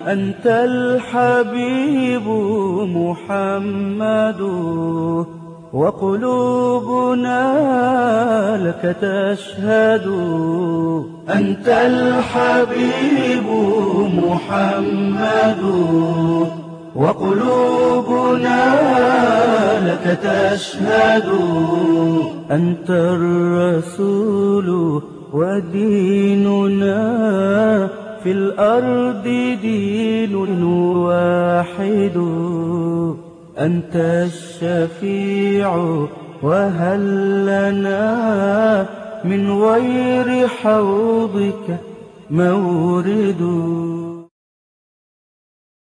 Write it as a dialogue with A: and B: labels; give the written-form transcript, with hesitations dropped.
A: أنت الحبيب محمد، وقلوبنا لك تشهد. أنت الحبيب محمد، وقلوبنا لك تشهد. أنت الرسول وديننا في الأرض دين واحد. أنت الشفيع وهل لنا من غير حوضك مورد.